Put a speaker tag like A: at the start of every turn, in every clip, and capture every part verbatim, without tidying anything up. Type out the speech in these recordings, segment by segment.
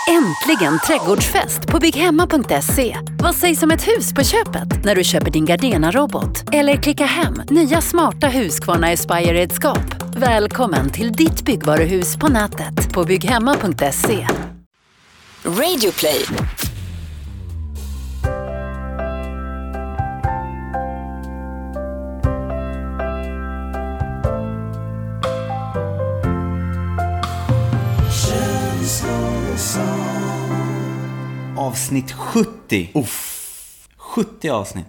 A: Äntligen trädgårdsfest på bygghemma punkt se. Vad sägs om ett hus på köpet när du köper din Gardena-robot? Eller klicka hem nya smarta Husqvarna Aspire-redskap. Välkommen till ditt byggvaruhus på nätet på bygghemma punkt se.
B: Radio Play.
C: Avsnitt sjuttio. Uff. sjuttio avsnitt.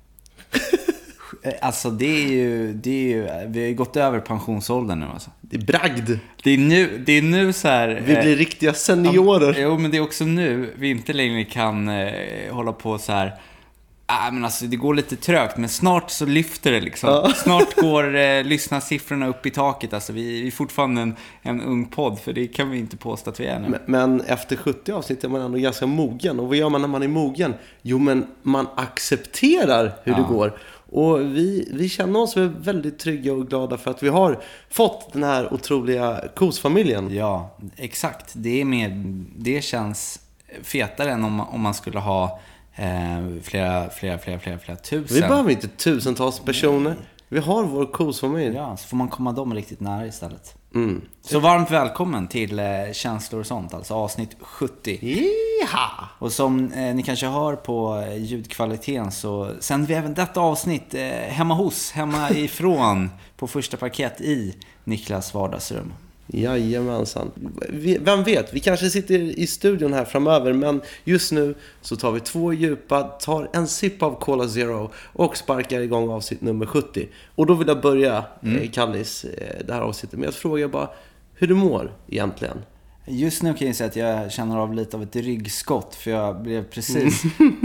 C: Alltså det är ju, det är ju vi har ju gått över pensionsåldern nu alltså.
D: Det är bragd.
C: Det är nu, det är nu så här.
D: Vi blir eh, riktiga seniorer.
C: Ja, jo, men det är också nu vi inte längre kan eh, hålla på så här. Ah, men alltså det går lite trögt, men snart så lyfter det liksom. Ja. Snart går eh, lyssnarsiffrorna upp i taket. Alltså vi, vi är fortfarande en, en ung podd, för det kan vi inte påstå att vi är nu.
D: Men, men efter sjuttio avsnitt är man ändå ganska mogen. Och vad gör man när man är mogen? Jo, men man accepterar hur ja. det går. Och vi, vi känner oss väldigt trygga och glada för att vi har fått den här otroliga kosfamiljen.
C: Ja, exakt. Det är mer, det känns fetare än om, om man skulle ha Eh, flera, flera, flera, flera, flera tusen.
D: Vi behöver inte tusentals personer. Vi har vår kosfamilj.
C: Ja, så får man komma dem riktigt nära istället.
D: Mm.
C: Så varmt välkommen till eh, Känslor och sånt, alltså avsnitt sjuttio.
D: Jaha.
C: Och som eh, ni kanske hör på eh, ljudkvaliteten, så sänder vi även detta avsnitt eh, hemma hos, hemma ifrån på första parkett i Niklas vardagsrum.
D: Jajamensan. Vem vet, vi kanske sitter i studion här framöver, men just nu så tar vi två djupa, tar en sipp av Cola Zero och sparkar igång avsnitt nummer sjuttio. Och då vill jag börja, mm. eh, Kallis, eh, det här avsnittet med att fråga bara hur du mår egentligen.
C: Just nu kan jag säga att jag känner av lite av ett ryggskott, för jag blev precis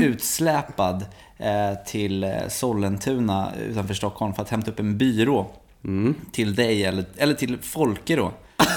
C: utsläpad eh, till Sollentuna utanför Stockholm för att hämta upp en byrå mm. till dig, eller, eller till Folke då.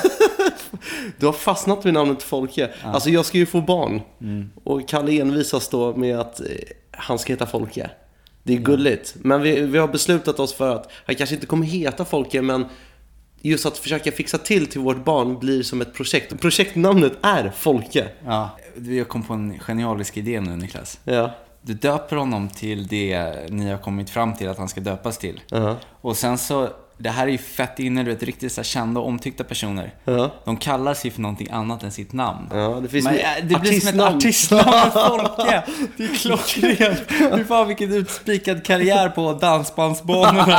D: Du har fastnat vid namnet Folke. Ja. Alltså jag ska ju få barn. Mm. Och Kalle envisas då med att eh, han ska heta Folke. Det är gulligt. Ja. Men vi, vi har beslutat oss för att han kanske inte kommer heta Folke, men just att försöka fixa till till vårt barn blir som ett projekt. Projektnamnet är Folke.
C: Ja, vi har kommit på en genialisk idé nu, Niklas.
D: Ja.
C: Du döper honom till det ni har kommit fram till att han ska döpas till. Uh-huh. Och sen så, det här är ju fett inne, du vet, riktigt så kända och omtyckta personer. Uh-huh. De kallar sig för någonting annat än sitt namn.
D: Ja, det finns
C: Men, äh, det blir som ett artistnamn med Folke. Det är klockrent. Hur fan, vilken utspikad karriär på dansbandsbanorna.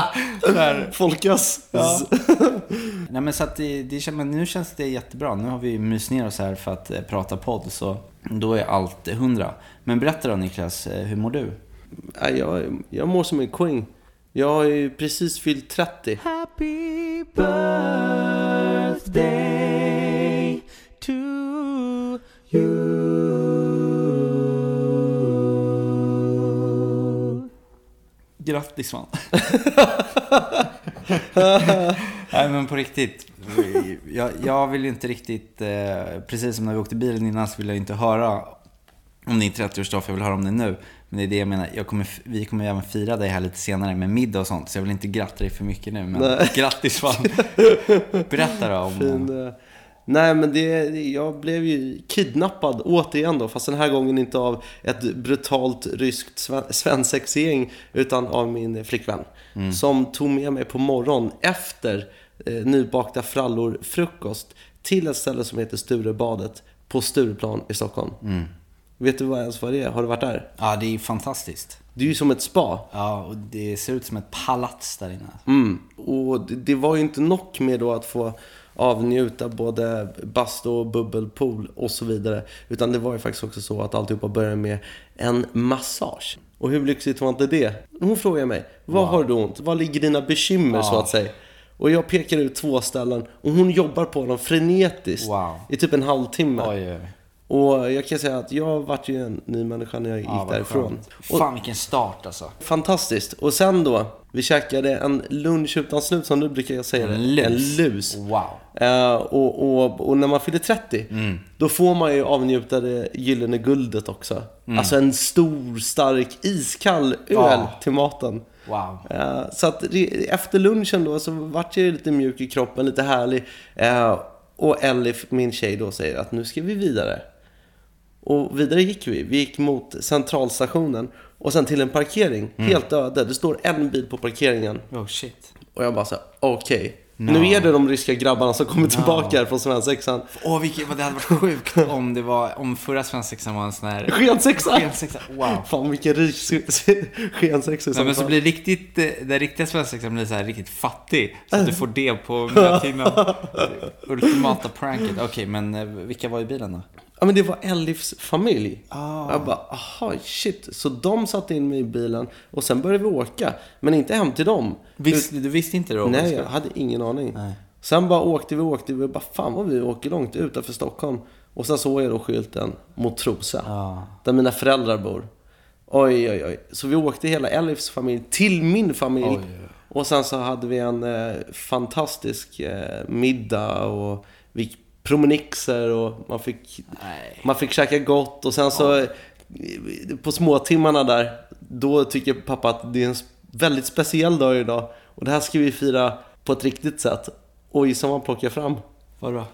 D: Folkas.
C: Ja. Nej, men så att det, det, men nu känns det jättebra. Nu har vi mys ner oss här för att eh, prata podd, så då är allt hundra. Men berätta då, Niklas, hur mår du?
D: Ja, jag, jag mår som en queen. Jag har ju precis fyllt trettio.
E: Happy birthday to you.
C: Grattis, man. Nej, men på riktigt. Jag, jag vill ju inte riktigt, eh, precis som när vi åkte bilen innan, så vill jag inte höra om din trettioårsdag, för jag vill höra om det nu. Men det är det jag menar, jag kommer, vi kommer ju även fira dig här lite senare med middag och sånt, så jag vill inte gratta dig för mycket nu. Men nej. Grattis, fan. Berätta då om... Fin,
D: nej, men det, jag blev ju kidnappad återigen då, fast den här gången inte av ett brutalt ryskt svensexgäng, utan av min flickvän. Mm. Som tog med mig på morgon efter eh, nybakta frallor frukost till ett ställe som heter Sturebadet på Stureplan i Stockholm. Mm. Vet du vad ens vad det är? Har du varit där?
C: Ja, det är fantastiskt.
D: Det är ju som ett spa.
C: Ja, och det ser ut som ett palats där inne.
D: Mm. Och det, det var ju inte nog med då att få avnjuta både bastu och bubbelpool och så vidare. Utan det var ju faktiskt också så att alltihopa började med en massage. Och hur lyxigt var inte det? Hon frågar mig, vad wow. har du ont? Vad ligger dina bekymmer, ja. så att säga? Och jag pekar ut två ställen och hon jobbar på dem frenetiskt wow. i typ en halvtimme. Oj, oj. Och jag kan säga att jag varit ju en ny människa när jag gick ja, därifrån.
C: Och, fan, vilken start alltså.
D: Fantastiskt. Och sen då, vi käkade en lunch utan slut, som nu brukar jag säga det.
C: En lus.
D: En lus.
C: Wow.
D: Uh, och, och, och när man fyller trettio, mm. då får man ju avnjuta det gyllene guldet också. Mm. Alltså en stor, stark, iskall öl ja. till maten.
C: Wow.
D: Uh, så att efter lunchen då så vart jag lite mjuk i kroppen, lite härlig. Uh, och Elif, min tjej då, säger att nu ska vi vidare. Och vidare gick vi. Vi gick mot centralstationen och sen till en parkering. Mm. Helt öde. Det står en bil på parkeringen.
C: Oh shit.
D: Och jag bara så här, okej. Okay.
C: No.
D: Nu är det de ryska grabbarna som kommer tillbaka
C: no.
D: här från svensexan.
C: Åh, vilket, vad det hade varit sjukt om det var, om förra svensexan var en sån här
D: skensexa.
C: Skensexa, wow.
D: Fan, vilken rik skensexa.
C: Nej, men så blir det riktigt, det riktiga svensexan blir så här riktigt fattig. Så att du får det på mötena. Ultimata pranket. Okej, okay, men vilka var i bilen då?
D: Ja, men det var Elifs familj.
C: Oh.
D: Jag bara, aha, shit. Så de satte in mig i bilen och sen började vi åka. Men inte hem till dem.
C: Visst, du visste inte det då?
D: Nej, jag hade ingen aning.
C: Nej.
D: Sen bara åkte vi, åkte vi och bara, fan vad vi åker långt utanför Stockholm. Och sen såg jag då skylten mot Trosa.
C: Oh.
D: Där mina föräldrar bor. Oj, oj, oj. Så vi åkte hela Elifs familj till min familj. Oj, oj. Och sen så hade vi en eh, fantastisk eh, middag och vi promenixer och man fick Nej. man fick käka gott och sen så ja. På småtimmarna där då tycker pappa att det är en väldigt speciell dag idag och det här ska vi fira på ett riktigt sätt. Oj, som man plockar fram.
C: Vad då?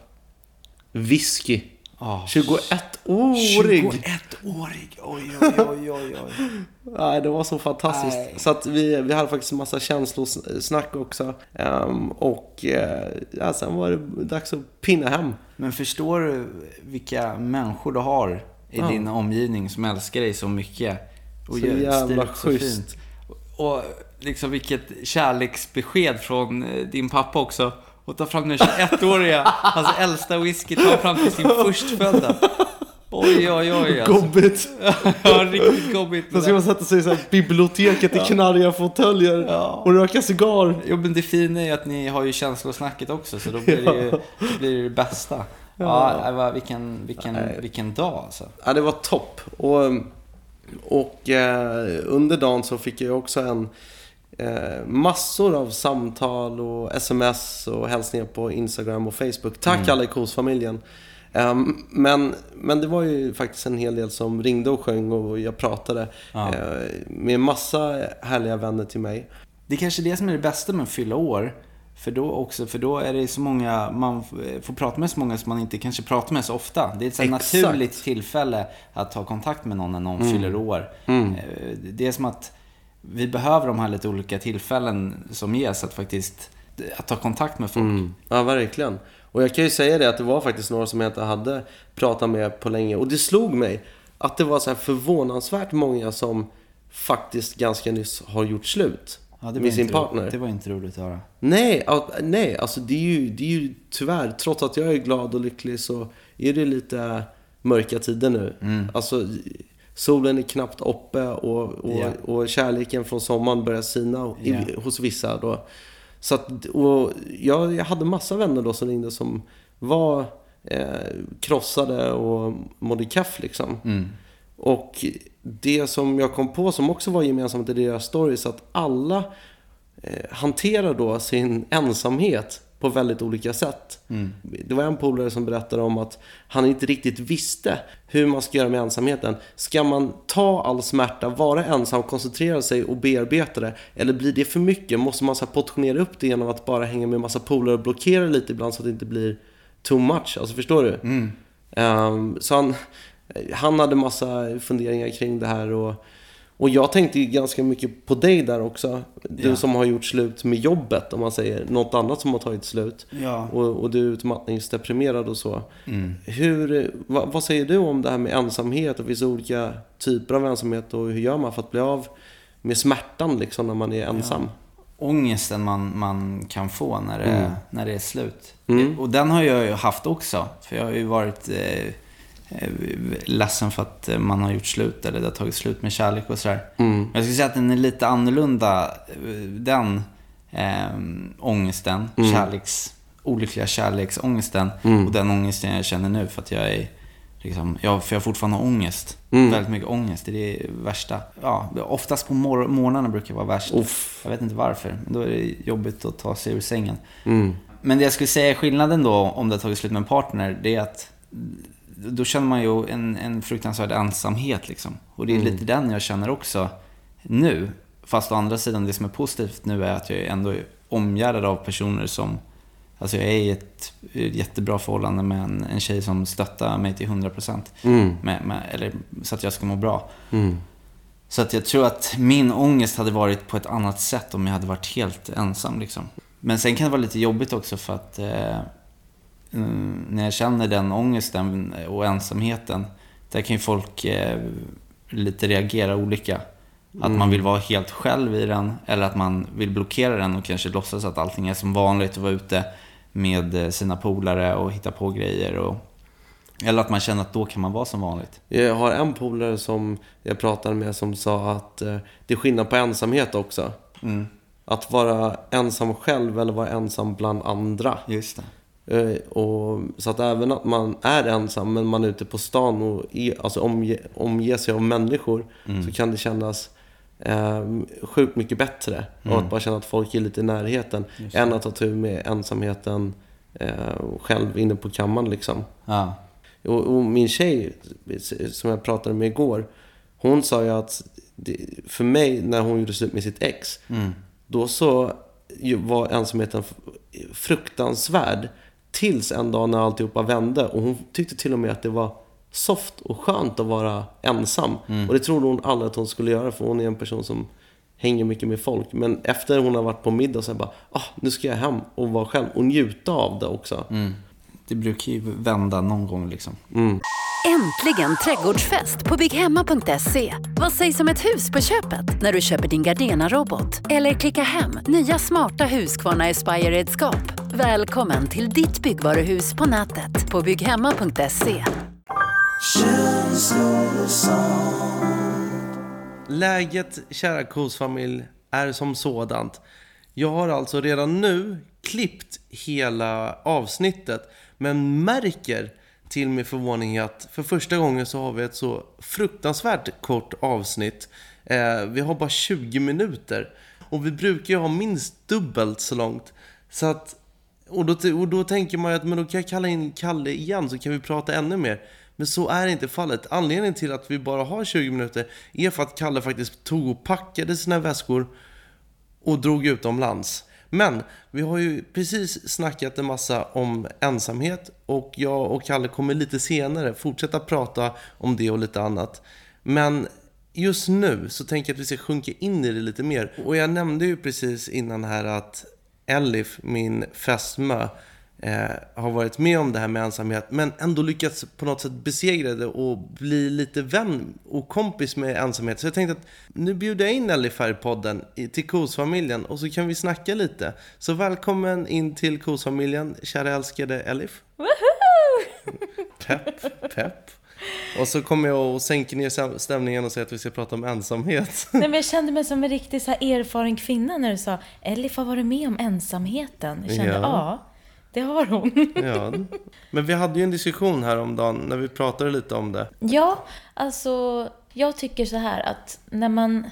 D: Whisky.
C: Oh.
D: tjugoett-årig.
C: tjugoett-årig. Oj, oj, oj, oj, oj.
D: Nej, det var så fantastiskt. Nej. Så att vi, vi hade faktiskt en massa känslosnack också. Um, och uh, ja, sen var det dags att pinna hem.
C: Men förstår du vilka människor du har i ja. din omgivning som älskar dig så mycket? Och
D: så jävla schysst.
C: Och liksom vilket kärleksbesked från din pappa också. Och ta fram den tjugoett-åriga, hans äldsta whisky, ta fram till sin förstfödda. Oj, oj, oj. Alltså.
D: Gobbigt.
C: Ja, riktigt gobbigt.
D: Så ska man sätta sig i så här biblioteket i knarriga fåtöljer ja. och röka cigarr.
C: Jo, men det fina är att ni har ju känslosnacket också, så då blir det ju då blir det, det bästa. Ja, ja vilken, vilken, vilken dag alltså.
D: Ja, det var topp. Och, och eh, under dagen så fick jag också en Eh, massor av samtal och sms och hälsningar på Instagram och Facebook. Tack mm. alla i Kos-familjen. eh, men, men det var ju faktiskt en hel del som ringde och sjöng och jag pratade ja. eh, med massa härliga vänner till mig.
C: Det är kanske det som är det bästa med att fylla år. För då också, för då är det så många, man får prata med så många som man inte kanske pratar med så ofta. Det är ett så naturligt tillfälle att ta kontakt med någon när någon mm. fyller år. Mm. eh, Det är som att vi behöver de här lite olika tillfällen som ges att faktiskt att ta kontakt med folk. Mm.
D: Ja, verkligen. Och jag kan ju säga det att det var faktiskt några som jag inte hade pratat med på länge. Och det slog mig att det var så här förvånansvärt många som faktiskt ganska nyss har gjort slut
C: ja, det
D: med sin partner.
C: Ro- det var inte roligt att höra.
D: Nej, nej alltså det är, ju, det är ju tyvärr, trots att jag är glad och lycklig så är det lite mörka tider nu. Mm. Alltså solen är knappt uppe och, och, yeah. och kärleken från sommaren börjar sina i, yeah. hos vissa då. Så att, och jag, jag hade massa vänner då som ringde som var eh, krossade och mådde kaff liksom. Mm. Och det som jag kom på som också var gemensamt i deras stories att alla eh, hanterar då sin ensamhet på väldigt olika sätt. Mm. Det var en polare som berättade om att han inte riktigt visste hur man ska göra med ensamheten. Ska man ta all smärta, vara ensam, koncentrera sig och bearbeta det? Eller blir det för mycket? Måste man så här portionera upp det genom att bara hänga med en massa polare och blockera lite ibland så att det inte blir too much? Alltså förstår du? Mm. Um, så han, han hade massa funderingar kring det här och Och jag tänkte ju ganska mycket på dig där också. Du ja. som har gjort slut med jobbet, om man säger. Något annat som har tagit slut. Ja. Och, och du är utmattningsdeprimerad och så. Mm. Hur, vad, vad säger du om det här med ensamhet och vissa olika typer av ensamhet? Och hur gör man för att bli av med smärtan liksom, när man är ensam?
C: Ja. Ångesten man, man kan få när det, mm. när det är slut. Mm. Och den har jag ju haft också. För jag har ju varit... Eh, ledsen för att man har gjort slut eller det har tagit slut med kärlek och sådär. Mm. Jag skulle säga att den är lite annorlunda, den eh, ångesten, mm. kärleks, olyckliga kärleksångesten mm. och den ångesten jag känner nu för att jag är liksom, jag, för jag fortfarande har ångest. Mm. Väldigt mycket ångest, det är det värsta. Ja, oftast på mor- morgnarna brukar det vara värst. Uff. Jag vet inte varför, men då är det jobbigt att ta sig ur sängen. Mm. Men det jag skulle säga är skillnaden då om det har tagit slut med en partner, det är att då känner man ju en, en fruktansvärd ensamhet liksom. Och det är mm. lite den jag känner också nu. Fast å andra sidan, det som är positivt nu är att jag ändå är omgärdad av personer som Alltså jag är i ett jättebra förhållande med en, en tjej som stöttar mig till hundra procent.
D: Mm.
C: Med, med, eller så att jag ska må bra.
D: Mm.
C: Så att jag tror att min ångest hade varit på ett annat sätt om jag hade varit helt ensam liksom. Men sen kan det vara lite jobbigt också för att eh, mm, när jag känner den ångesten och ensamheten, där kan ju folk eh, lite reagera olika. Att
D: Mm.
C: man vill vara helt själv i den, eller att man vill blockera den och kanske låtsas att allting är som vanligt och vara ute med sina polare och hitta på grejer. Och, eller att man känner att då kan man vara som vanligt.
D: Jag har en polare som jag pratade med som sa att eh, det är skillnad på ensamhet också.
C: Mm.
D: Att vara ensam själv eller vara ensam bland andra.
C: Just det.
D: Eh, och, så att även att man är ensam men man är ute på stan och är, alltså omge, omger sig av människor,
C: Mm.
D: så kan det kännas eh, sjukt mycket bättre.
C: Mm.
D: Och att bara känna att folk är lite i närheten än att ta tur med ensamheten eh, själv inne på kammaren liksom.
C: Ja.
D: Och, och min tjej som jag pratade med igår, hon sa ju att det, för mig när hon gjorde slut med sitt ex,
C: Mm.
D: då så var ensamheten fruktansvärd tills en dag när alltihopa vände, och hon tyckte till och med att det var soft och skönt att vara ensam.
C: Mm.
D: Och det trodde hon aldrig att hon skulle göra, för hon är en person som hänger mycket med folk. Men efter hon har varit på middag så bara, ah, nu ska jag hem och vara själv och njuta av det också.
C: Mm. Det brukar ju vända någon gång liksom.
D: Mm.
A: Äntligen trädgårdsfest på bygghemma punkt se. Vad sägs om ett hus på köpet när du köper din Gardena-robot? Eller klicka hem nya smarta Husqvarna Aspire-redskap. Välkommen till ditt byggvaruhus på nätet på bygghemma punkt se.
D: Läget, kära Kosfamilj, är som sådant. Jag har alltså redan nu klippt hela avsnittet, men märker till min förvåning att för första gången så har vi ett så fruktansvärt kort avsnitt. Eh, vi har bara tjugo minuter och vi brukar ju ha minst dubbelt så långt. Så att, och, då, och då tänker man att men då kan jag kalla in Kalle igen så kan vi prata ännu mer. Men så är inte fallet. Anledningen till att vi bara har tjugo minuter är för att Kalle faktiskt tog och packade sina väskor och drog utomlands. Men vi har ju precis snackat en massa om ensamhet, och jag och Kalle kommer lite senare fortsätta prata om det och lite annat. Men just nu så tänker jag att vi ska sjunka in i det lite mer. Och jag nämnde ju precis innan här att Elif, min fästmö, eh, har varit med om det här med ensamhet, men ändå lyckats på något sätt besegra det och bli lite vän och kompis med ensamhet. Så jag tänkte att nu bjuder jag in Elif här i podden till Kosfamiljen, och så kan vi snacka lite. Så välkommen in till Kosfamiljen, kära älskade Elif.
F: Woohoo!
D: Pepp, pepp. Och så kommer jag och sänker ner stämningen och säger att vi ska prata om ensamhet.
F: Nej, men jag kände mig som en riktigt så här erfaren kvinna när du sa Elif har varit med om ensamheten. Jag kände, ja,
D: Ja.
F: det har hon.
D: Ja. Men vi hade ju en diskussion här om dagen när vi pratade lite om det.
F: Ja, alltså jag tycker så här att när man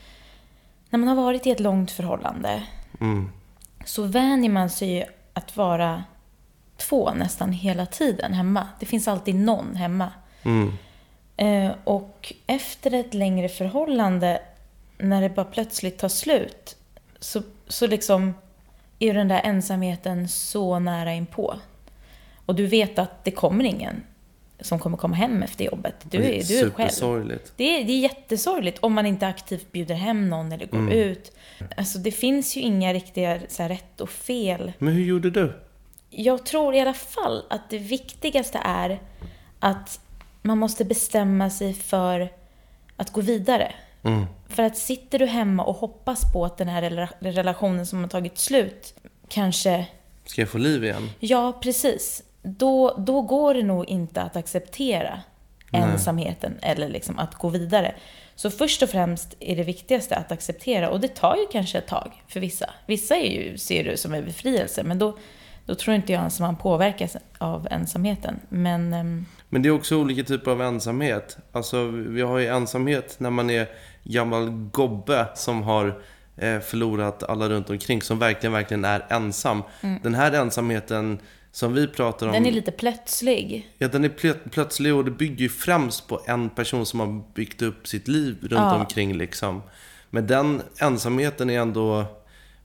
F: när man har varit i ett långt förhållande
D: Mm.
F: så vänjer man sig att vara två nästan hela tiden hemma. Det finns alltid någon hemma.
D: Mm.
F: Eh, och efter ett längre förhållande, när det bara plötsligt tar slut, så, så liksom är den där ensamheten så nära inpå. Och du vet att det kommer ingen som kommer komma hem efter jobbet. Du är, du är själv.
D: Supersorgligt.
F: Det är, det är jättesorgligt om man inte aktivt bjuder hem någon eller går
D: Mm.
F: ut. Alltså det finns ju inga riktiga så här, rätt och fel.
D: Men hur gjorde du?
F: Jag tror i alla fall att det viktigaste är att man måste bestämma sig för att gå vidare.
D: Mm.
F: För att sitter du hemma och hoppas på att den här rela- relationen som har tagit slut kanske...
D: Ska jag få liv igen?
F: Ja, precis. Då, då går det nog inte att acceptera
D: Nej.
F: ensamheten eller liksom att gå vidare. Så först och främst är det viktigaste att acceptera. Och det tar ju kanske ett tag för vissa. Vissa är ju, ser det som en befrielse, men då... Då tror inte jag att man påverkas av ensamheten. Men, um...
D: Men det är också olika typer av ensamhet. Alltså vi har ju ensamhet när man är gammal gobbe som har eh, förlorat alla runt omkring, som verkligen, verkligen är ensam. Mm. Den här ensamheten som vi pratar om...
F: Den är lite plötslig.
D: Ja, den är plö- plötslig och det bygger ju främst på en person som har byggt upp sitt liv runt
F: ja.
D: omkring liksom. Men den ensamheten är ändå...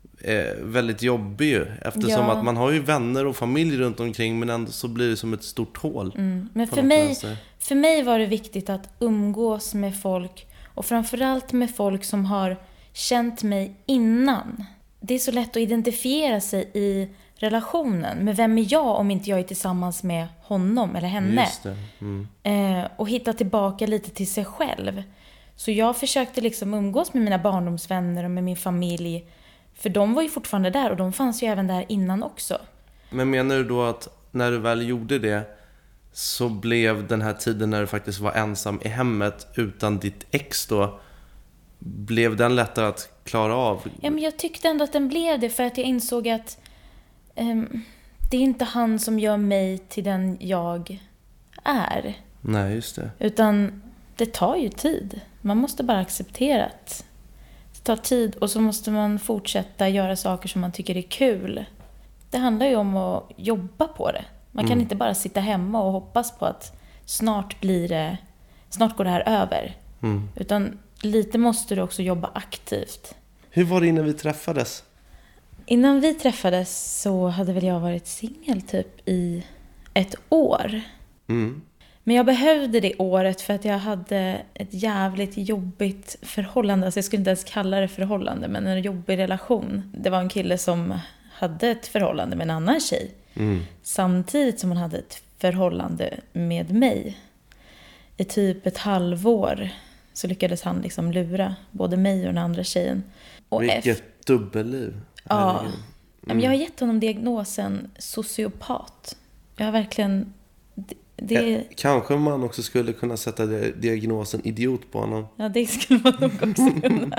D: eh, väldigt jobbig ju. Eftersom
F: Ja.
D: att man har ju vänner och familj runt omkring, men ändå så blir det som ett stort hål.
F: Mm. Men
D: på
F: för
D: något
F: mig,
D: vänster.
F: för mig var det viktigt att umgås med folk, och framförallt med folk som har känt mig innan. Det är så lätt att identifiera sig i relationen. Men vem är jag om inte jag är tillsammans med honom eller henne?
D: Just det. Mm.
F: Eh, och hitta tillbaka lite till sig själv. Så jag försökte liksom umgås med mina barndomsvänner och med min familj. För de var ju fortfarande där, och de fanns ju även där innan också.
D: Men menar du då att när du väl gjorde det så blev den här tiden när du faktiskt var ensam i hemmet utan ditt ex då, blev den lättare att klara av?
F: Ja, men jag tyckte ändå att den blev det, för att jag insåg att ehm, det är inte han som gör mig till den jag är.
D: Nej, just det.
F: Utan det tar ju tid. Man måste bara acceptera att det tar tid, och så måste man fortsätta göra saker som man tycker är kul. Det handlar ju om att jobba på det. Man kan
D: Mm.
F: inte bara sitta hemma och hoppas på att snart blir det, snart går det här över.
D: Mm.
F: Utan lite måste du också jobba aktivt.
D: Hur var det innan vi träffades?
F: Innan vi träffades så hade väl jag varit singel typ i ett år.
D: Mm.
F: Men jag behövde det året för att jag hade ett jävligt jobbigt förhållande. Alltså jag skulle inte ens kalla det förhållande, men en jobbig relation. Det var en kille som hade ett förhållande med en annan tjej.
D: Mm.
F: Samtidigt som han hade ett förhållande med mig. I typ ett halvår så lyckades han liksom lura både mig och den andra tjejen. Och
D: Vilket
F: efter-
D: dubbelliv.
F: Ja.
D: Herregud.
F: Men jag har gett honom diagnosen sociopat. Jag har verkligen... Det, det,
D: Eh, Kanske man också skulle kunna sätta di- diagnosen idiot på honom.
F: ja, det skulle man nog också kunna.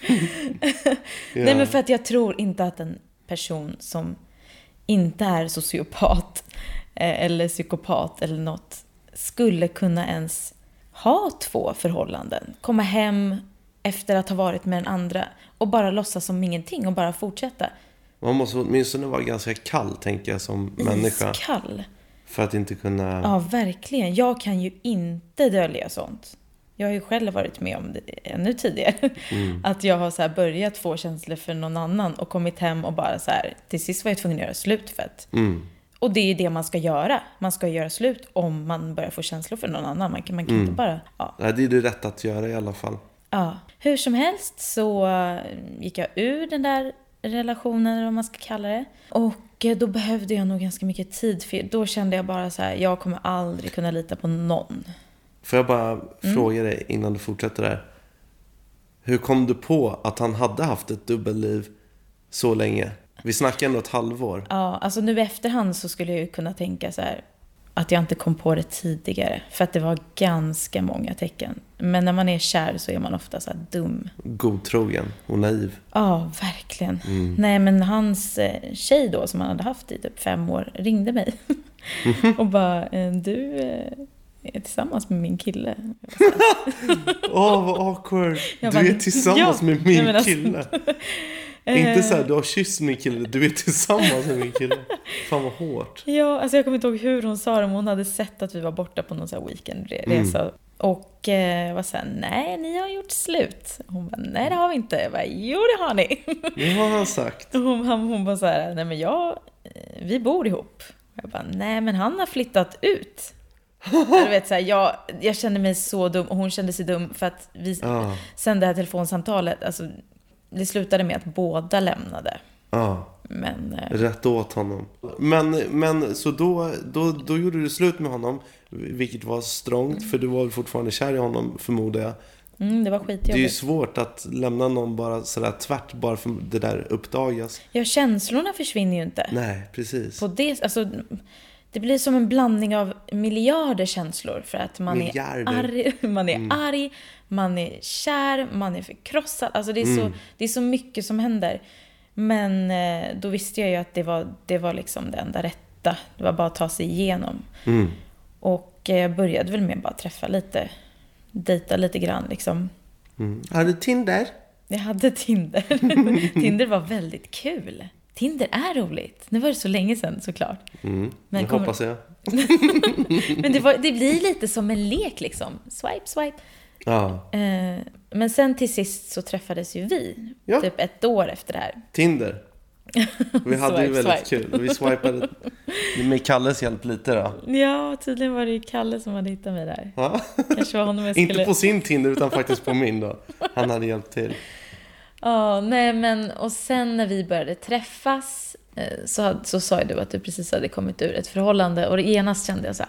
F: Nej, men för att jag tror inte att en person som inte är sociopat eh, eller psykopat eller något skulle kunna ens ha två förhållanden. Komma hem efter att ha varit med den andra och bara låtsas som ingenting och bara fortsätta.
D: Man måste åtminstone vara ganska kall, tänker jag, som människa.
F: Iskall.
D: För att inte kunna...
F: Ja, verkligen. Jag kan ju inte dölja sånt. Jag har ju själv varit med om det ännu tidigare.
D: Mm.
F: Att jag har så här börjat få känslor för någon annan och kommit hem och bara så här, till sist var jag tvungen att göra slut för att.
D: Mm.
F: Och det är ju det man ska göra. Man ska göra slut om man börjar få känslor för någon annan. Man kan, man kan
D: Mm.
F: inte bara... Ja.
D: Nej, det är det rätt att göra i alla fall.
F: Ja. Hur som helst så gick jag ur den där relationen, eller vad man ska kalla det. Och då behövde jag nog ganska mycket tid, för då kände jag bara så här, jag kommer aldrig kunna lita på någon.
D: Får jag bara
F: Mm.
D: fråga dig innan du fortsätter där. Hur kom du på att han hade haft ett dubbelliv så länge? Vi snackar ändå ett halvår.
F: Ja, alltså nu i efterhand så skulle jag ju kunna tänka så här att jag inte kom på det tidigare, för att det var ganska många tecken. Men när man är kär så är man ofta så här dum.
D: Godtrogen och naiv.
F: Ja, verkligen.
D: Mm.
F: Nej, men hans eh, tjej då, som han hade haft i typ fem år, ringde mig. Och bara, eh, du eh, är tillsammans med min kille.
D: Åh, oh, vad awkward.
F: Jag
D: Du
F: bara,
D: är tillsammans
F: ja.
D: med min
F: Nej, men alltså-
D: kille. Inte så här, du har kysst min kille. Du är tillsammans med min kille. Fan vad hårt.
F: Ja, alltså jag kommer inte ihåg hur hon sa det, men hon hade sett att vi var borta på någon så här weekendresa.
D: Mm.
F: Och eh, jag var så här, nej, ni har gjort slut. Hon bara, nej det har vi inte. Jag bara, jo det har ni.
D: Det har han sagt.
F: Och hon, hon, hon bara så här, nej men jag, vi bor ihop. Jag bara, nej men han har flyttat ut. Jag, vet, så här, jag, jag kände mig så dum, och hon kände sig dum för att vi,
D: Ja.
F: sen det här telefonsamtalet, alltså, det slutade med att båda lämnade.
D: Ja.
F: Men eh,
D: Rätt åt honom. Men, men så då, då, då gjorde du slut med honom. Vilket var strångt. För du var fortfarande kär i honom, förmodar jag.
F: mm, det var
D: Det är ju
F: skitjobbigt.
D: svårt att lämna någon bara sådär tvärt. Bara för det där uppdagas.
F: Ja, känslorna försvinner ju inte.
D: Nej, precis.
F: På det, alltså, det blir som en blandning av miljarder känslor. För att man
D: Miljarder.
F: är arg, man är
D: Mm.
F: arg, man är kär, man är förkrossad. Alltså det är,
D: Mm.
F: så, det är så mycket som händer. Men eh, då visste jag ju att det var, det var liksom det enda rätta. Det var bara att ta sig igenom.
D: Mm.
F: Och eh, jag började väl med att bara träffa lite, dejta lite grann liksom.
D: Mm. Har du Tinder?
F: Jag hade Tinder. Tinder var väldigt kul. Tinder är roligt. Nu var det så länge sedan såklart.
D: Mm.
F: Men
D: Det
F: kommer-
D: hoppas jag.
F: Men det, var, det blir lite som en lek liksom. Swipe, swipe.
D: Ja.
F: Eh, men sen till sist så träffades ju vi.
D: Ja.
F: Typ ett år efter det här.
D: Tinder. Vi hade ju
F: Swipe,
D: väldigt
F: swipe.
D: kul. Vi swipade med Kalles hjälp lite då.
F: Ja, tydligen var det ju Kalle som hade hittat mig där.
D: Ja.
F: Kanske var honom jag skulle...
D: Inte på sin Tinder utan faktiskt på min då. Han hade hjälpt till.
F: Ja, nej men och sen när vi började träffas eh, så, hade, så sa ju du att du precis hade kommit ur ett förhållande. Och genast kände jag så här,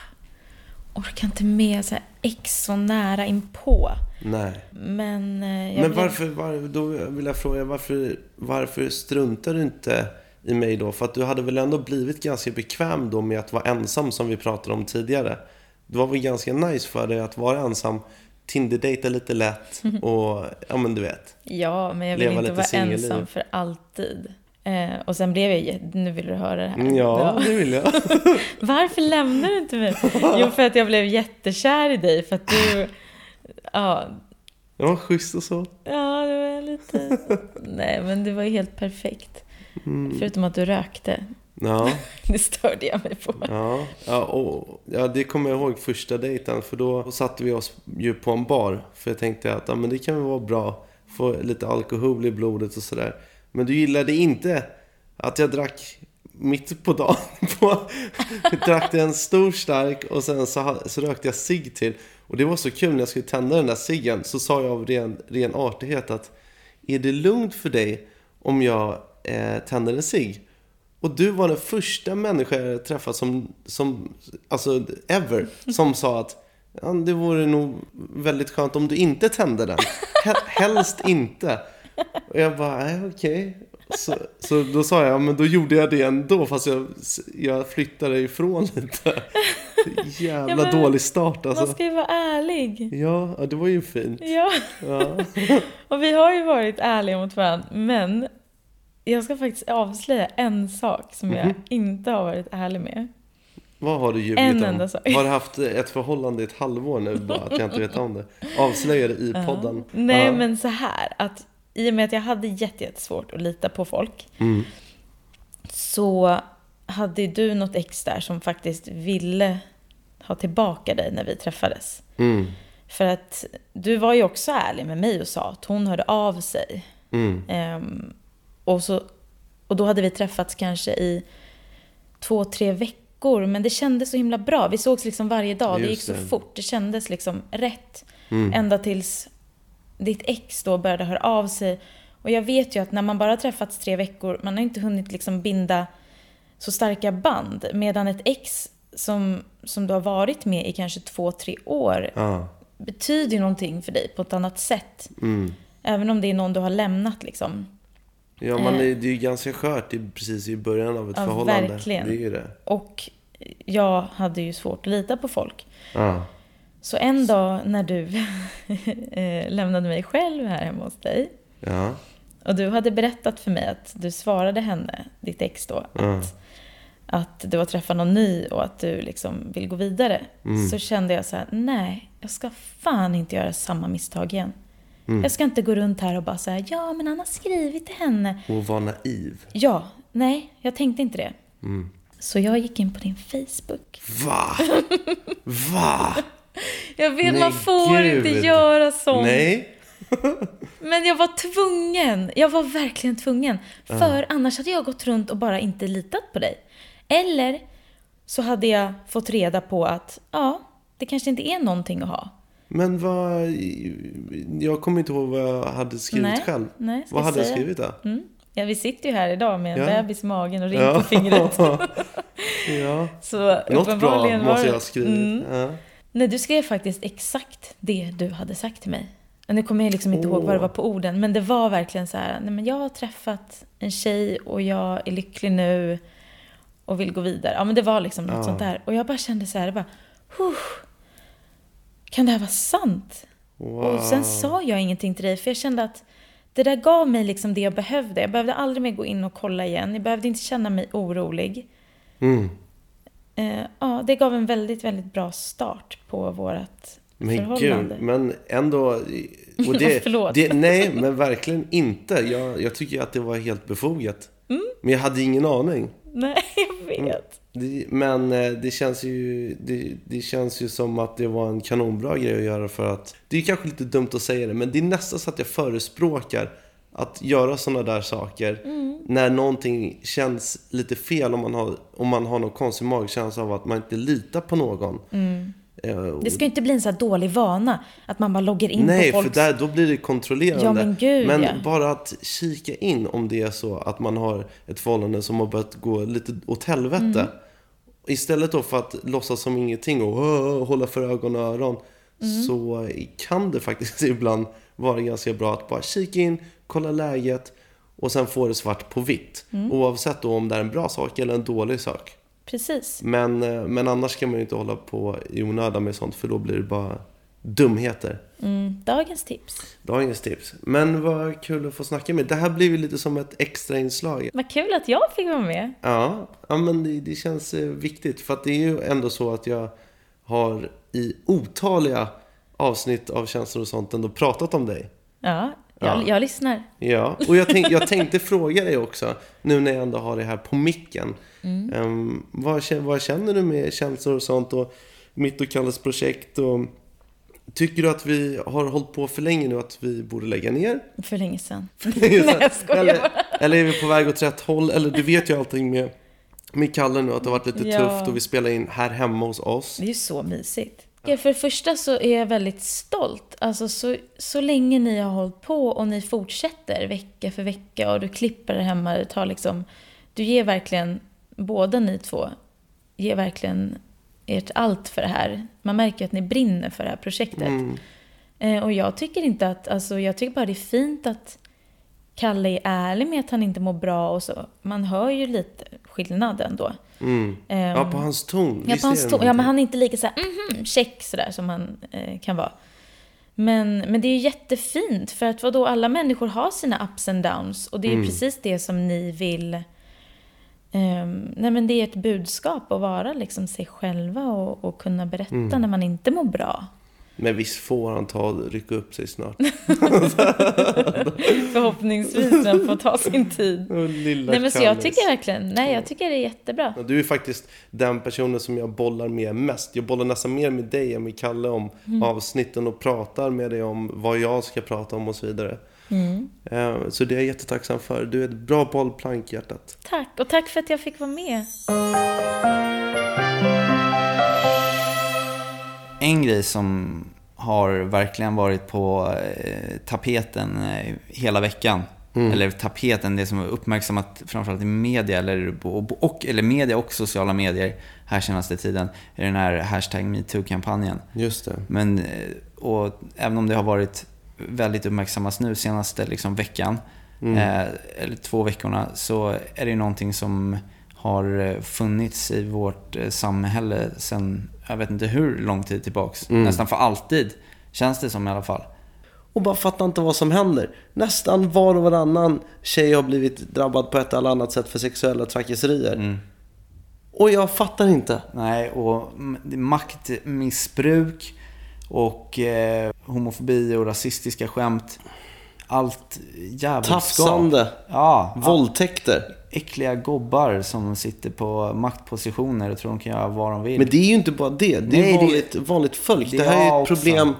F: åh, orkar inte med så här ex så nära inpå.
D: Nej.
F: Men, eh, jag
D: Men
F: blev...
D: varför, var, då vill jag fråga, varför, varför struntar du inte i mig då? För att du hade väl ändå blivit ganska bekväm då med att vara ensam som vi pratade om tidigare. Det var väl ganska nice för dig att vara ensam, Tinder-dejta lite lätt och, ja men du vet.
F: Ja, men jag vill
D: Leva
F: inte
D: lite
F: vara
D: singelliv.
F: ensam för alltid. Eh, och sen blev jag ju, nu vill du höra det här.
D: Mm, Ja, det vill jag.
F: Varför lämnar du inte mig? Jo, för att jag blev jättekär i dig. För att du, ja,
D: Det var schysst och så.
F: ja det var lite, nej men det var ju helt perfekt.
D: Mm.
F: Förutom att du rökte.
D: Ja,
F: Det störde jag mig på.
D: ja, ja, och, ja, det kommer jag ihåg första dejten. För då satte vi oss ju på en bar. För jag tänkte att ja, men det kan väl vara bra. Få lite alkohol i blodet och sådär. Men du gillade inte att jag drack mitt på dagen. På, jag drack en stor stark och sen så, så rökte jag cigg till. Och det var så kul när jag skulle tända den där ciggen. Så sa jag av ren, ren artighet att är det lugnt för dig om jag eh, tänder en cigg? Och du var den första människa jag träffat som, som alltså ever, som sa att ja, det vore nog väldigt skönt om du inte tände den. Helst inte. Och jag bara, nej okej. Så, så då sa jag, men då gjorde jag det ändå, fast jag, jag flyttade ifrån lite. Jävla
F: Ja, men
D: dålig start alltså.
F: Man ska ju vara ärlig.
D: Ja, ja, det var ju fint.
F: Ja,
D: Ja.
F: och vi har ju varit ärliga mot varandra. Men jag ska faktiskt avslöja en sak som jag inte har varit ärlig med.
D: Vad har du ljugit
F: En
D: om?
F: enda sak.
D: Har du haft ett förhållande i ett halvår nu bara att jag inte vet om det? Avslöja det i podden.
F: Nej,
D: Ja.
F: men så här att i och med att jag hade jätte, jättesvårt att lita på folk,
D: Mm.
F: så hade du något ex där som faktiskt ville ha tillbaka dig när vi träffades.
D: Mm.
F: För att du var ju också ärlig med mig och sa att hon hörde av sig.
D: Mm.
F: Ehm, och, så, och då hade vi träffats kanske i två, tre veckor. Men det kändes så himla bra. Vi sågs liksom varje dag. Det gick
D: Just
F: så
D: det.
F: fort. Det kändes liksom rätt.
D: Mm.
F: Ända tills ditt ex då började höra av sig. Och jag vet ju att när man bara träffats tre veckor, man har inte hunnit liksom binda så starka band. Medan ett ex som, som du har varit med i kanske två, tre år
D: Ja.
F: betyder ju någonting för dig på ett annat sätt.
D: Mm.
F: Även om det är någon du har lämnat liksom.
D: Ja, man är, det är ju ganska skört i, precis i början av ett
F: Ja,
D: förhållande.
F: verkligen.
D: Det är ju det.
F: Och jag hade ju svårt att lita på folk.
D: Ja.
F: Så en dag när du eh, lämnade mig själv här hemma hos dig.
D: Ja.
F: Och du hade berättat för mig att du svarade henne, ditt ex då,
D: Ja.
F: att, att du har träffat någon ny och att du liksom vill gå vidare.
D: Mm.
F: Så kände jag så här, nej, jag ska fan inte göra samma misstag igen.
D: Mm.
F: Jag ska inte gå runt här och bara säga, ja men han har skrivit till henne.
D: Och var naiv.
F: Ja, nej, jag tänkte inte det.
D: Mm.
F: Så jag gick in på din Facebook.
D: Va? Va?
F: Jag vet,
D: Nej,
F: man får
D: gud.
F: inte göra sånt.
D: Nej.
F: Men jag var tvungen. Jag var verkligen tvungen. För annars hade jag gått runt och bara inte litat på dig. Eller så hade jag fått reda på att ja, det kanske inte är någonting att ha.
D: Men vad... Jag kommer inte ihåg vad jag hade skrivit
F: Nej,
D: själv.
F: nej, ska
D: Vad hade jag
F: säga.
D: skrivit då?
F: Mm. Ja, vi sitter ju här idag med en
D: Ja.
F: bebis i magen och ring
D: Ja.
F: på fingret.
D: Ja.
F: Så
D: Något bra
F: uppenbarligen var
D: måste
F: det-
D: jag ha skrivit.
F: Mm.
D: Ja.
F: Nej, du skrev faktiskt exakt det du hade sagt till mig. Och nu kommer jag liksom inte
D: Åh.
F: ihåg vad det var på orden. Men det var verkligen så här, nej men jag har träffat en tjej och jag är lycklig nu och vill gå vidare. Ja men det var liksom något
D: Ja.
F: sånt där. Och jag bara kände så här, det bara, huh, kan det här vara sant?
D: Wow.
F: Och sen sa jag ingenting till dig för jag kände att det där gav mig liksom det jag behövde. Jag behövde aldrig mer gå in och kolla igen. Jag behövde inte känna mig orolig.
D: Mm.
F: Eh, ja, det gav en väldigt, väldigt bra start på vårat
D: Men
F: förhållande.
D: gud, men ändå... Och det,
F: Förlåt.
D: det, nej, men verkligen inte. Jag, jag tycker att det var helt befogat.
F: Mm.
D: Men jag hade ingen aning.
F: Nej, jag vet.
D: Det, men eh, det känns ju det, det känns ju som att det var en kanonbra grej att göra, för att det är kanske lite dumt att säga det, men det är nästan så att jag förespråkar att göra såna där saker mm. när någonting känns lite fel, om man har, om man har någon konstig magkänsla av att man inte litar på någon.
F: Mm. Det ska inte bli en så här dålig vana att man bara loggar in
D: Nej,
F: på folks...
D: för där, då blir det kontrollerande.
F: Ja, men gud,
D: men
F: ja.
D: bara att kika in om det är så att man har ett förhållande som har börjat gå lite åt helvete. Mm. Istället då för att låtsas som ingenting och uh, hålla för ögon och öron, mm. så kan det faktiskt ibland vara ganska bra att bara kika in, kolla läget och sen få det svart på vitt. Mm. Oavsett då om det är en bra sak eller en dålig sak.
F: Precis.
D: Men, men annars kan man ju inte hålla på i onödan med sånt, för då blir det bara dumheter.
F: Mm, dagens tips.
D: Dagens tips. Men vad kul att få snacka med. Det här blir ju lite som ett extra inslag.
F: Vad kul att jag fick vara med.
D: Ja, ja men det, det känns viktigt. För att det är ju ändå så att jag har i otaliga avsnitt av Känslor och sånt ändå pratat om dig.
F: Ja, jag, ja. jag lyssnar.
D: Ja, och jag, tänk, jag tänkte fråga dig också, nu när jag ändå har det här på micken. Mm. Um, vad, vad känner du med Känslor och sånt och mitt och Kalles projekt? Och tycker du att vi har hållit på för länge nu, att vi borde lägga ner?
F: För länge sedan.
D: För länge sedan.
F: Nej, jag skojar.
D: Eller, eller är vi på väg åt rätt håll? Eller du vet ju allting med, med Kalle nu, att det har varit lite ja. tufft och vi spelar in här hemma hos oss.
F: Det är ju så mysigt. För det första så är jag väldigt stolt. Alltså så, så länge ni har hållit på och ni fortsätter vecka för vecka och du klipper det hemma. Du, tar liksom, du ger verkligen, båda ni två, ger verkligen ert allt för det här. Man märker att ni brinner för det här projektet. Mm. Eh, och jag tycker inte att, alltså jag tycker bara det är fint att Kalle är ärlig med att han inte mår bra och så. Man hör ju lite skillnaden då.
D: Mm. Um, ja, på hans ton.
F: Ja, på hans ton. Ja, men han är inte lika så här, mhm, check sådär som han eh, kan vara. Men, men det är ju jättefint, för att vadå, alla människor har sina ups and downs. Och det är mm. precis det som ni vill. Um, nej, men det är ett budskap att vara liksom sig själva och, och kunna berätta mm. när man inte mår bra.
D: Men visst får han ta rycka upp sig snart.
F: Förhoppningsvis den får ta sin tid.
D: Lilla
F: nej, men så jag tycker verkligen, nej jag tycker det är jättebra.
D: Du är faktiskt den personen som jag bollar med mest. Jag bollar nästan mer med dig än med Kalle om mm. avsnitten och pratar med dig om vad jag ska prata om och så vidare. Mm. Så det är jag jättetacksam för. Du är ett bra bollplank, hjärtat.
F: Tack, och tack för att jag fick vara med.
C: En grej som har verkligen varit på eh, tapeten eh, hela veckan, mm. eller tapeten, det som är uppmärksammat framförallt i media eller, och, och, eller media och sociala medier här senaste tiden, är den här hashtag MeToo-kampanjen.
D: Just det.
C: Men, och även om det har varit väldigt uppmärksammas nu senaste liksom, veckan, mm. eh, eller två veckorna, så är det någonting som har funnits i vårt samhälle sedan, jag vet inte hur lång tid tillbaks. Mm. Nästan för alltid, känns det som i alla fall.
D: Och bara fattar inte vad som händer. Nästan var och varannan tjej har blivit drabbad på ett eller annat sätt för sexuella trakasserier. Mm. Och jag fattar inte.
C: Nej, och maktmissbruk och eh, homofobi och rasistiska skämt. Allt jävligt
D: tafsande.
C: Ja,
D: våldtäkter.
C: Äckliga gobbar som sitter på maktpositioner och tror de kan göra vad de vill.
D: Men det är ju inte bara det. Det är Nej, vanligt, det, vanligt folk. Det, det här är ett problem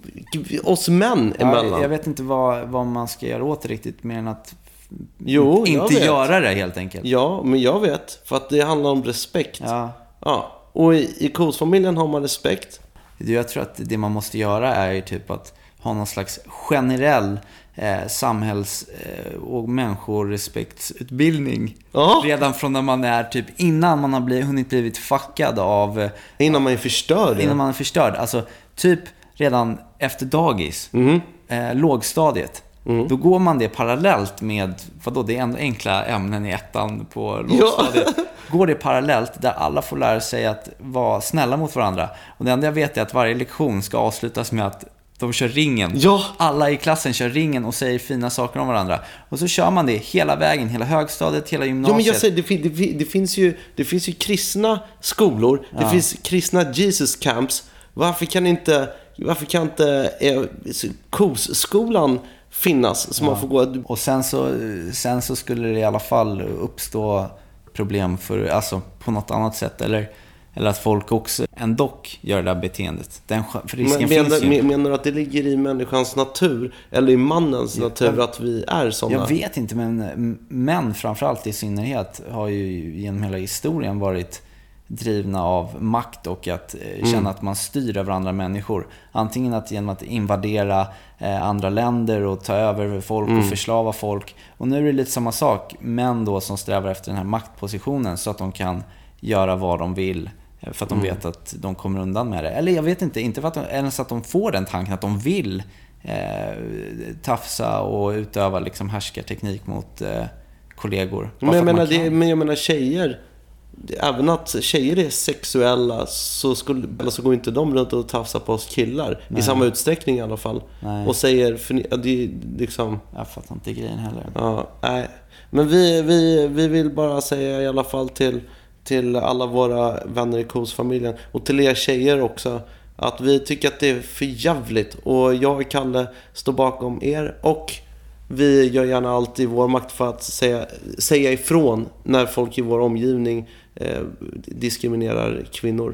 D: oss män emellan.
C: Ja, jag vet inte vad, vad man ska göra åt riktigt, mer än att jo, inte göra det helt enkelt.
D: Ja, men jag vet. För att det handlar om respekt. Ja. Ja. Och i, i Kos-familjen har man respekt.
C: Jag tror att det man måste göra är ju typ att ha någon slags generell eh, samhälls- eh, och människorespektsutbildning. Oh. Redan från när man är typ innan man har blivit, hunnit blivit fuckad av... Eh,
D: innan man är förstörd.
C: Innan man är förstörd. Alltså typ redan efter dagis. Mm. Eh, lågstadiet. Mm. Då går man det parallellt med, vadå, det är ändå enkla ämnen i ettan på lågstadiet. Ja. Går det parallellt där alla får lära sig att vara snälla mot varandra. Och det enda jag vet är att varje lektion ska avslutas med att de kör ringen.
D: Ja.
C: Alla i klassen kör ringen och säger fina saker om varandra. Och så kör man det hela vägen, hela högstadiet, hela gymnasiet.
D: Ja, men jag säger, det, det, det, finns ju, det finns ju kristna skolor. Ja. Det finns kristna Jesus camps. Varför kan inte, varför kan inte eh, Kos-skolan finnas som ja. man får gå?
C: Och sen så, sen så skulle det i alla fall uppstå problem för, alltså på något annat sätt, eller, eller att folk också ändå gör det där beteendet. Den för risken
D: men,
C: finns
D: menar,
C: ju.
D: menar du att det ligger i människans natur eller i mannens
C: Ja,
D: natur
C: jag,
D: att vi är sådana?
C: Jag vet inte, men män framförallt i synnerhet har ju genom hela historien varit drivna av makt och att eh, känna mm. att man styr över andra människor. Antingen att genom att invadera eh, andra länder och ta över folk mm. och förslava folk. Och nu är det lite samma sak, män då som strävar efter den här maktpositionen så att de kan göra vad de vill eh, för att de mm. vet att de kommer undan med det. Eller jag vet inte, inte för att de, ens att de får den tanken att de vill eh, tafsa och utöva liksom härskarteknik mot eh, kollegor.
D: Men jag, menar, det, men jag menar tjejer, även att tjejer är sexuella så, skulle, eller så går inte de runt och tafsar på oss killar. Nej. I samma utsträckning i alla fall. Nej. Och säger, för, ja, det är liksom...
C: Jag fattar inte grejen heller.
D: Ja, nej. Men vi, vi, vi vill bara säga i alla fall till, till alla våra vänner i Kos-familjen och till er tjejer också, att vi tycker att det är för jävligt. Och jag och Kalle står bakom er, och vi gör gärna allt i vår makt för att säga, säga ifrån när folk i vår omgivning eh, diskriminerar kvinnor.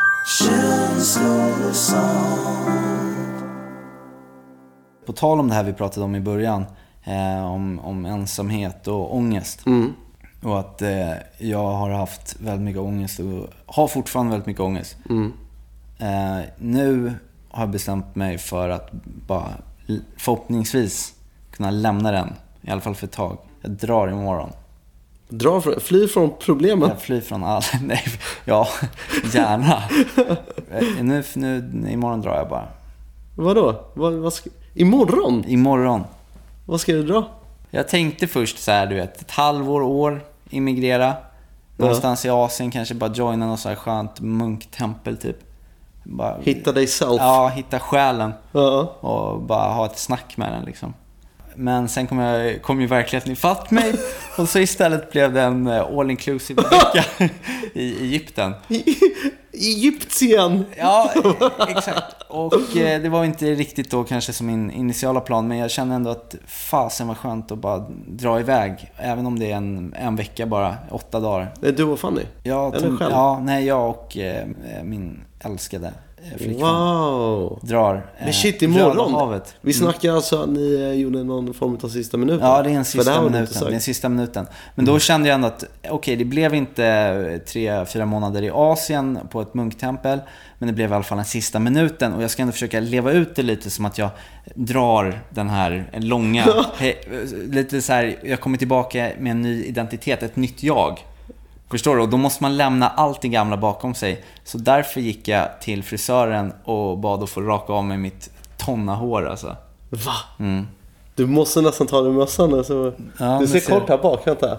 C: På tal om det här vi pratade om i början, eh, om, om ensamhet och ångest.
D: Mm.
C: Och att eh, jag har haft väldigt mycket ångest och har fortfarande väldigt mycket ångest.
D: Mm.
C: Eh, nu har jag bestämt mig för att bara förhoppningsvis kunna lämna den, i alla fall för ett tag. Jag drar imorgon.
D: Dra från, fly från problemen?
C: Jag flyr från alla. Nej, ja, gärna. nu, nu, imorgon drar jag bara.
D: Vadå? Vad, vad ska, imorgon?
C: Imorgon.
D: Vad ska du dra?
C: Jag tänkte först så här, du vet, ett halvår, år, immigrera. Någonstans ja. i Asien, kanske bara joina något så här skönt munktempel typ. Bara,
D: hitta dig själv.
C: Ja, hitta själen.
D: Ja.
C: Och bara ha ett snack med den liksom. Men sen kom, jag, kom ju verkligheten ifatt mig. Och så istället blev det en all inclusive vecka i Egypten.
D: Egyptien!
C: Ja, exakt. Och eh, det var inte riktigt då kanske som min initiala plan. Men jag kände ändå att fasen var skönt att bara dra iväg. Även om det är en, en vecka bara, åtta dagar.
D: Är du och Fanny?
C: Ja,
D: Eller själv?
C: Ja, nej, jag och eh, min älskade flickvän.
D: Wow.
C: Drar
D: Men shit, imorgon.
C: havet.
D: Vi snackar mm. alltså att ni gjorde någon form av sista minuten.
C: Ja, det är en sista minuten. Det är en sista minuten. Men mm. då kände jag ändå att okej, okay, det blev inte tre, fyra månader i Asien på ett munktempel, men det blev i alla fall en sista minuten, och jag ska ändå försöka leva ut det lite som att jag drar den här långa lite så här, jag kommer tillbaka med en ny identitet, ett nytt jag. Förstår du? Och då måste man lämna allt det gamla bakom sig. Så därför gick jag till frisören och bad att få raka av mig mitt tonna hår alltså.
D: Va?
C: Mm.
D: Du måste nästan ta dig mössan nu så...
C: Ja,
D: du ser kort här bak, vänta.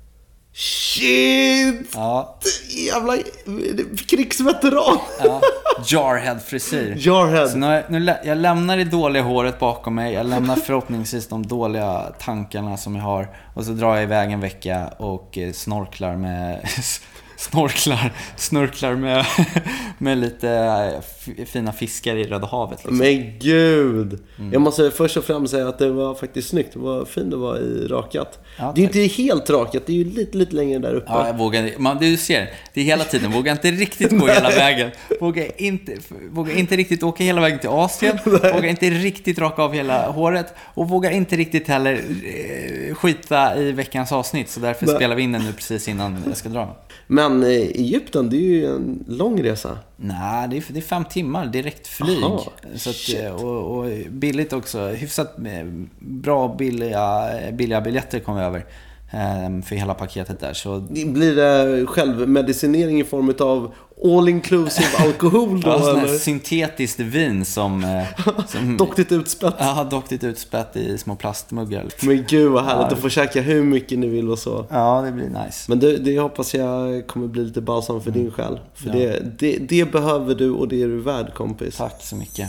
D: Shit!
C: Ja.
D: Jävla krigsveteran.
C: Ja. Jarhead-frisyr.
D: Jarhead.
C: Så nu, nu, jag lämnar det dåliga håret bakom mig. Jag lämnar förhoppningsvis de dåliga tankarna som jag har. Och så drar jag iväg en vecka och snorklar med... Snorklar, snorklar med, med lite fina fiskar i Röda havet liksom.
D: Men gud mm. Jag måste först och främst säga att det var faktiskt snyggt. Det var fint det var i rakat. Ja, det är inte helt rakat, det är ju lite, lite längre där uppe.
C: Ja, jag vågar, man, du ser, det är hela tiden. Vågar inte riktigt gå hela vägen. Vågar inte, vågar inte riktigt åka hela vägen till Asien. Vågar inte riktigt raka av hela håret. Och vågar inte riktigt heller eh, skita i veckans avsnitt. Så därför Nej. spelar vi in den nu precis innan jag ska dra.
D: Men eh, Egypten, det är ju en lång resa.
C: Nej, det är, det är fem timmar direkt flyg. Aha, så att, och, och billigt också. Hyfsat bra billiga, billiga biljetter kom vi över eh, för hela paketet där. Så...
D: Blir det självmedicinering i form av all inclusive alkohol då?
C: Ja, eller? Syntetiskt vin som... som
D: doktigt utspätt.
C: Ja, doktigt utspätt i små plastmuggar.
D: Men gud vad härligt, ja. Att få käka hur mycket ni vill och så.
C: Ja, det blir nice.
D: Men det, det hoppas jag kommer bli lite balsam för mm. din själ. För ja. det, det, det behöver du och det är du värd, kompis.
C: Tack så mycket.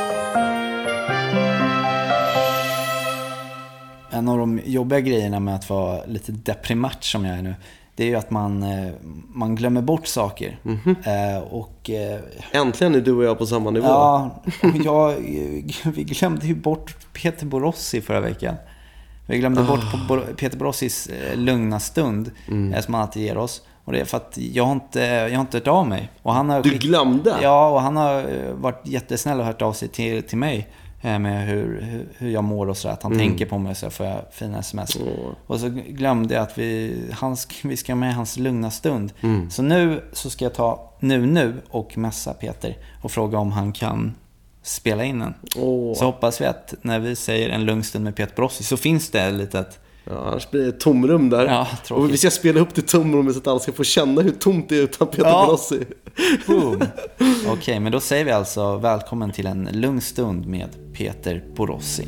C: En av de jobbiga grejerna med att vara lite deprimat som jag är nu, det är ju att man, man glömmer bort saker. Mm-hmm. Eh, och, eh,
D: Äntligen är du och jag på samma nivå.
C: Ja, och jag, vi glömde ju bort Peter Borossi förra veckan. Vi glömde
D: Oh.
C: bort på Peter Borossis lugna stund mm. som han alltid ger oss. Och det är för att jag har inte, jag har inte hört av mig. Och han har
D: du glömde?
C: Ja, och han har varit jättesnäll och hört av sig till, till mig med hur, hur, hur jag mår och så att han mm. tänker på mig så får jag fina sms. Mm. Och så glömde jag att vi, han, vi ska med hans lugna stund. Mm. Så nu så ska jag ta nu nu och messa Peter och fråga om han kan spela in den. Oh. Så hoppas vi att när vi säger en lugn stund med Peter Borossi så finns det lite att
D: ja, annars blir det ett tomrum där.
C: Ja,
D: och vi ska spela upp det tomrummet så att alla ska få känna hur tomt det är utan Peter ja. Borossi.
C: Boom. Okej, okay, men då säger vi alltså välkommen till en lugn stund med Peter Borossi.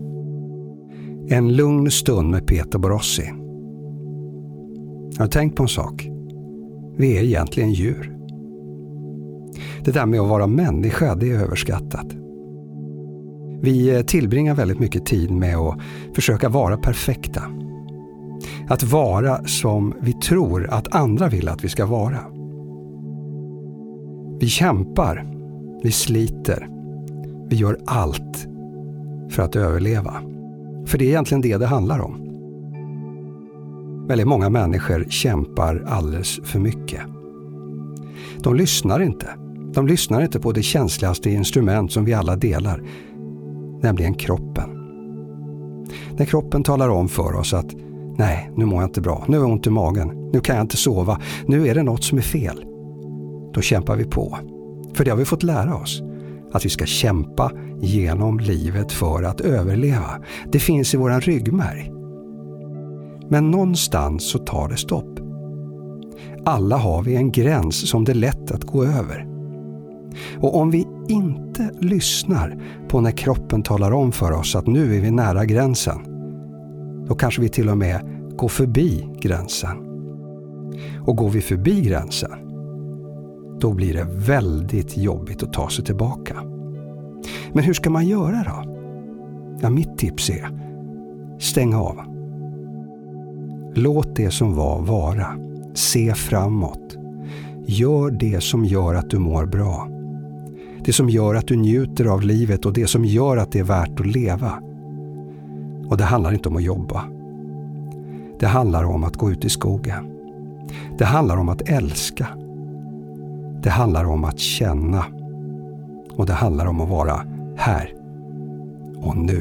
G: En lugn stund med Peter Borossi. Jag har tänkt på en sak. Vi är egentligen djur. Det där med att vara människa, det är överskattat. Vi tillbringar väldigt mycket tid med att försöka vara perfekta. Att vara som vi tror att andra vill att vi ska vara. Vi kämpar, vi sliter, vi gör allt för att överleva. För det är egentligen det det handlar om. Väldigt många människor kämpar alldeles för mycket. De lyssnar inte. De lyssnar inte på det känsligaste instrument som vi alla delar, nämligen kroppen. När kroppen talar om för oss att nej, nu mår jag inte bra, nu har jag ont i magen, nu kan jag inte sova, nu är det något som är fel. Då kämpar vi på. För det har vi fått lära oss. Att vi ska kämpa genom livet för att överleva. Det finns i våran ryggmärg. Men någonstans så tar det stopp. Alla har vi en gräns som det är lätt att gå över. Och om vi inte lyssnar på när kroppen talar om för oss att nu är vi nära gränsen, då kanske vi till och med går förbi gränsen. Och går vi förbi gränsen, då blir det väldigt jobbigt att ta sig tillbaka. Men hur ska man göra då? Ja, mitt tips är: stäng av. Låt det som var vara. Se framåt. Gör det som gör att du mår bra. Det som gör att du njuter av livet och det som gör att det är värt att leva. Och det handlar inte om att jobba. Det handlar om att gå ut i skogen. Det handlar om att älska. Det handlar om att känna. Och det handlar om att vara här och nu.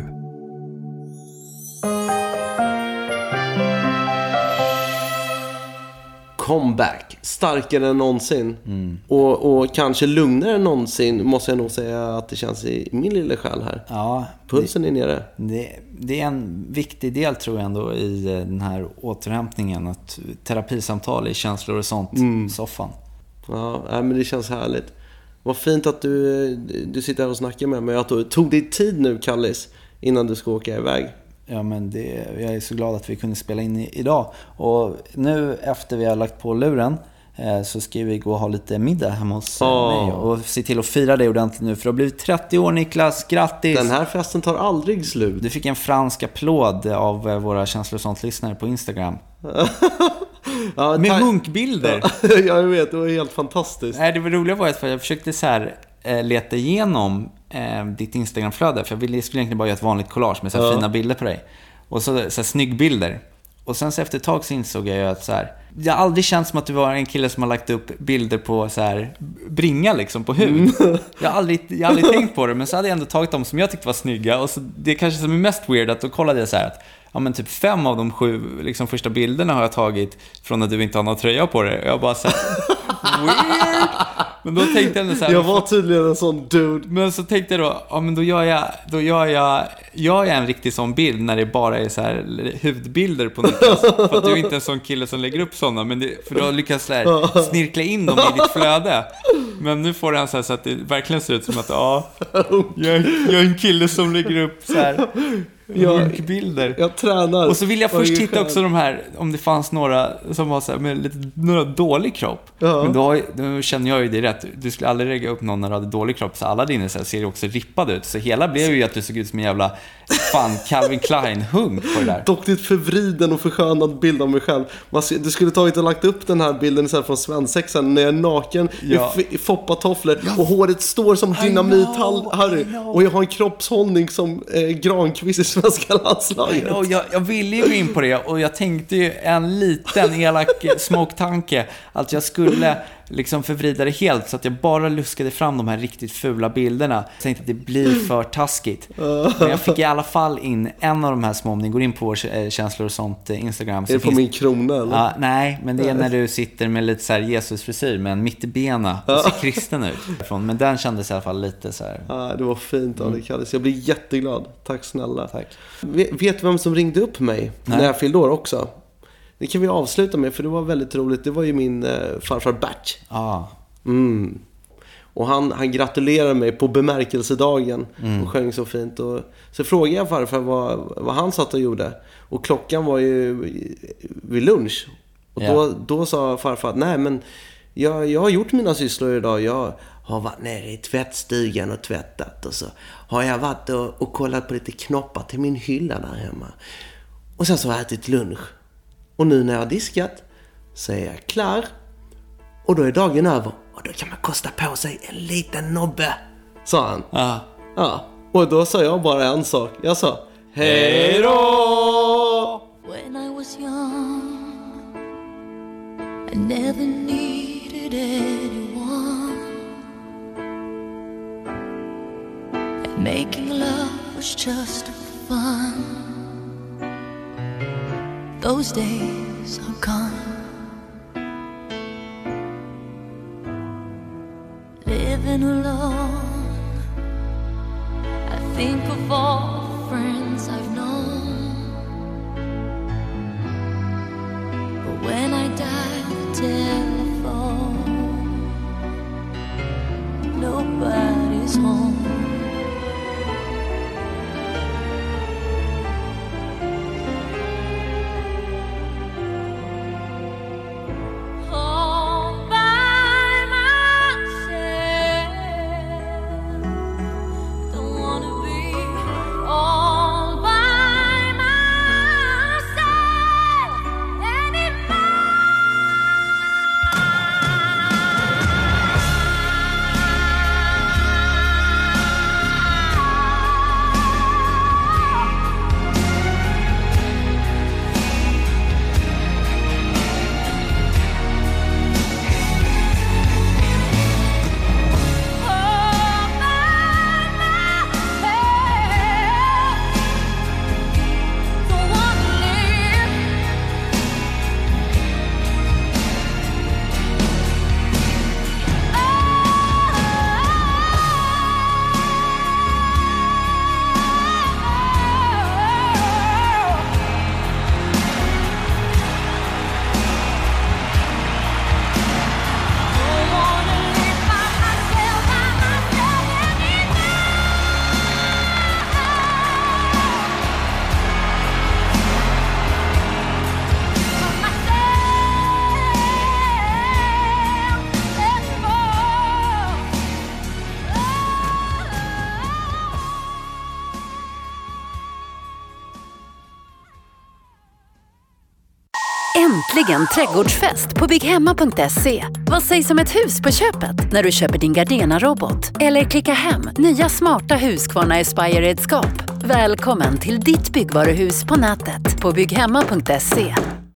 D: Comeback, starkare än någonsin. Mm. Och, och kanske lugnare än någonsin, måste jag nog säga att det känns i min lilla själ här.
C: Ja,
D: pulsen
C: det,
D: är nere.
C: Det, det är en viktig del, tror jag ändå, i den här återhämtningen. Att terapisamtal i känslor och sånt, mm. soffan.
D: Ja, men det känns härligt. Vad fint att du, du sitter här och snackar med mig. Att du tog dig tid nu, Kallis, innan du ska åka iväg.
C: Ja, men det, jag är så glad att vi kunde spela in i, idag. Och nu efter vi har lagt på luren eh, så ska vi gå och ha lite middag hemma hos oh. mig. Och se till att fira det ordentligt nu. För det har blivit trettio år, Niklas. Grattis!
D: Den här festen tar aldrig slut.
C: Du fick en fransk applåd av våra känslor och sånt-lyssnare på Instagram. Ja, med hunkbilder.
D: Ja, jag vet, det var helt fantastiskt.
C: Nej, det var roliga var att jag försökte så här eh, leta igenom eh, ditt Instagramflöde, för jag ville, skulle egentligen bara göra ett vanligt collage med så här, ja. fina bilder på dig. Och så, så här, snygg bilder. Och sen så efter ett tag så insåg jag att så här, det har aldrig känts som att du var en kille som har lagt upp bilder på så här bringa liksom på hud. Mm. Jag har aldrig, jag har aldrig tänkt på det, men så hade jag ändå tagit dem som jag tyckte var snygga. Och så, det är kanske som är mest weird att då kollade jag så här att ja, men typ fem av de sju liksom, första bilderna har jag tagit från när du inte har någon tröja på dig. Och jag bara så här, weird. Men då tänkte jag så här,
D: jag var tydligen en sån dude.
C: Men så tänkte jag då, ja men då gör jag då gör jag gör jag en riktig sån bild när det bara är så här hudbilder på Niklas. För att du är inte en sån kille som lägger upp såna, men det, för då lyckas så här snirkla in dem i ditt flöde. Men nu får han så här så att det verkligen ser ut som att ja, jag, jag är en kille som lägger upp så här bilder.
D: Jag tränar.
C: Och så vill jag först titta också de här, om det fanns några som var så här, med lite några dålig kropp. Ja. Men då, då känner jag ju det rätt. Du skulle aldrig lägga upp någon när du hade dålig kropp, så alla dina så här, ser ju också rippade ut. Så hela blev ju att du såg ut som en jävla fan Calvin Klein hunk på det där.
D: Dock ett förvriden och förskönad bild av mig själv. Du skulle tagit och lagt upp den här bilden så här från svensexan när jag är naken, ja. i foppatofflor, ja. och håret står som dynamit, Harry, och jag har en kroppshållning som eh, Granqvist svenska landslaget.
C: Och jag, jag ville ju gå in på det och jag tänkte ju en liten elak smoke-tanke att jag skulle liksom förvrida det helt så att jag bara luskade fram de här riktigt fula bilderna. Jag tänkte att det blir för taskigt. Men jag fick i alla fall in en av de här små, om ni går in på vår känslor och sånt Instagram. Så
D: är det på
C: finns...
D: min krona eller?
C: Ja, nej, men det är när du sitter med lite så här Jesus-frisyr med en mitt i bena och ser kristen ut. Men den kändes i alla fall lite så här.
D: Ja, det var fint av dig, Kallis. Jag blir jätteglad. Tack snälla.
C: Tack.
D: Vet du vem som ringde upp mig
C: Nej.
D: när jag fyllde år också? Det kan vi avsluta med, för det var väldigt roligt. Det var ju min eh, farfar Bert.
C: Ah.
D: Mm. Och han, han gratulerade mig på bemärkelsedagen mm. och sjöng så fint. Och så frågade jag farfar vad, vad han satt och gjorde. Och klockan var ju vid lunch. Och
C: yeah.
D: då, då sa farfar att nej, men jag, jag har gjort mina sysslor idag. Jag har varit nere i tvättstugan och tvättat. Och så har jag varit och, och kollat på lite knoppar till min hylla där hemma. Och sen så har jag ätit lunch. Och nu när jag har diskat så är jag klar. Och då är dagen över. Och då kan man kosta på sig en liten nobbe, sa han.
C: Ah.
D: Ja. Och då sa jag bara en sak. Jag sa, hej då!
H: When I was young, I never needed anyone. And making love was just fun. Those days are gone. Living alone, I think of all the friends I've known. But when I dial the telephone, nobody's home.
A: Äntligen trädgårdsfest på bygghemma punkt se. Vad sägs om ett hus på köpet när du köper din Gardena-robot? Eller klicka hem nya smarta Husqvarna Aspire-redskap. Välkommen till ditt byggvaruhus på nätet på bygghemma punkt se.